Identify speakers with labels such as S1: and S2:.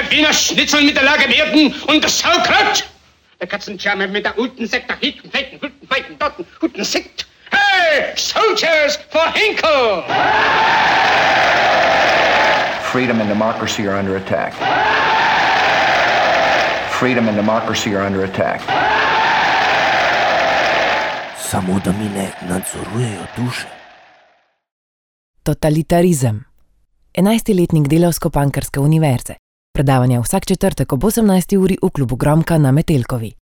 S1: Wiener Schnitzel mit der Lage Werden und das Sauerkraut. Der Katzenscharme mit der guten Sekt, der hinten, feiten, dorten, guten Sekt. Hey, soldiers for Henkel!
S2: Freedom and democracy are under attack. Freedom and democracy are under attack.
S3: Samo da mi ne nadzorujejo duše.
S4: Totalitarizem. 11. letnik Delavsko-Pankrske univerze. Predavanja vsak četrtek ob 18. uri v klubu Gromka na Metelkovi.